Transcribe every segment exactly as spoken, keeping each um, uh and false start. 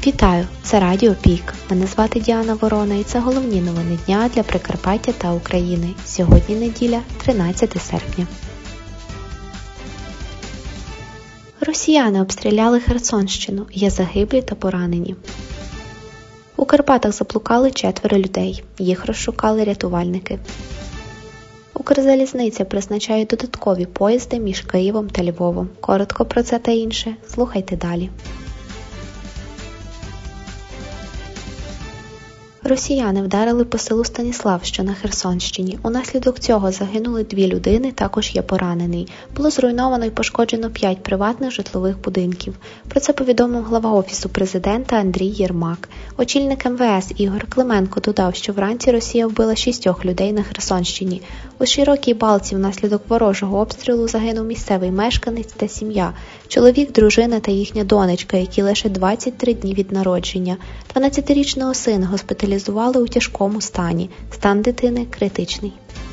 Вітаю! Це Радіо Пік. Мене звати Діана Ворона і це головні новини дня для Прикарпаття та України. Сьогодні неділя, тринадцяте серпня. Росіяни обстріляли Херсонщину. Є загиблі та поранені. У Карпатах заблукали четверо людей. Їх розшукали рятувальники. Укрзалізниця призначає додаткові поїзди між Києвом та Львовом. Коротко про це та інше. Слухайте далі. Росіяни вдарили по селу Станіслав, що на Херсонщині. Унаслідок цього загинули дві людини, також є поранений. Було зруйновано і пошкоджено п'ять приватних житлових будинків. Про це повідомив глава Офісу президента Андрій Єрмак. Очільник ем ве ес Ігор Клименко додав, що вранці Росія вбила шістьох людей на Херсонщині. У Широкій Балці внаслідок ворожого обстрілу загинув місцевий мешканець та сім'я. Чоловік, дружина та їхня донечка, які лише двадцять три дні від народження. дванадцятирічного сина госпіталізували у тяжкому стані. Стан дитини критичний.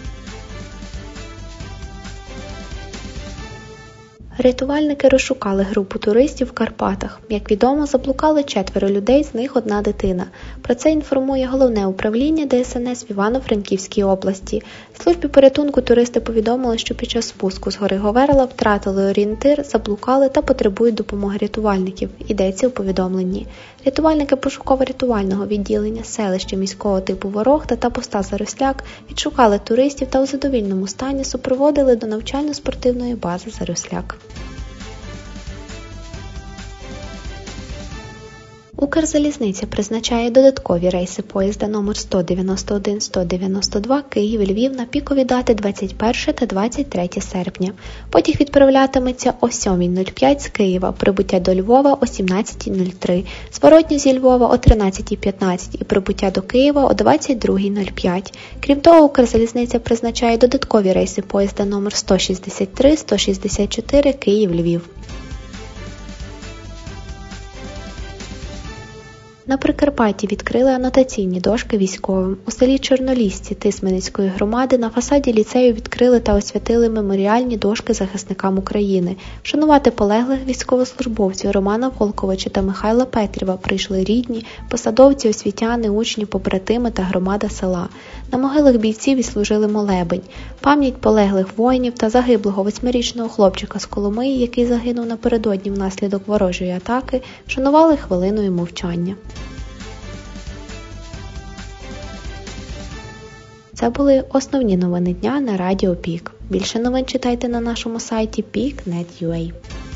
Рятувальники розшукали групу туристів в Карпатах. Як відомо, заблукали четверо людей, з них одна дитина. Про це інформує Головне управління де ес ен ес в Івано-Франківській області. Службі порятунку туристи повідомили, що під час спуску з гори Говерла втратили орієнтир, заблукали та потребують допомоги рятувальників. Йдеться у повідомленні. Рятувальники пошуково-рятувального відділення селища міського типу Ворохта та поста Заросляк відшукали туристів та у задовільному стані супроводили до навчально-спортивної бази Заросляк. Укрзалізниця призначає додаткові рейси поїзда номер сто дев'яносто один - сто дев'яносто два Київ-Львів на пікові дати двадцять перше та двадцять третє серпня. Потяг відправлятиметься о сьомій нуль п'ять з Києва, прибуття до Львова о сімнадцятій нуль три, зворотньо зі Львова о тринадцятій п'ятнадцять і прибуття до Києва о двадцять другій нуль п'ять. Крім того, Укрзалізниця призначає додаткові рейси поїзда номер сто шістдесят три - сто шістдесят чотири Київ-Львів. На Прикарпатті відкрили анотаційні дошки військовим. У селі Чорнолісці Тисменецької громади на фасаді ліцею відкрили та освятили меморіальні дошки захисникам України. Вшанувати полеглих військовослужбовців Романа Волковича та Михайла Петрєва прийшли рідні, посадовці, освітяни, учні, побратими та громада села. На могилах бійців відслужили молебень. Пам'ять полеглих воїнів та загиблого восьмирічного хлопчика з Коломиї, який загинув напередодні внаслідок ворожої атаки, вшанували хвилиною мовчання. Це були основні новини дня на Радіо Пік. Більше новин читайте на нашому сайті пік крапка нет крапка ю а.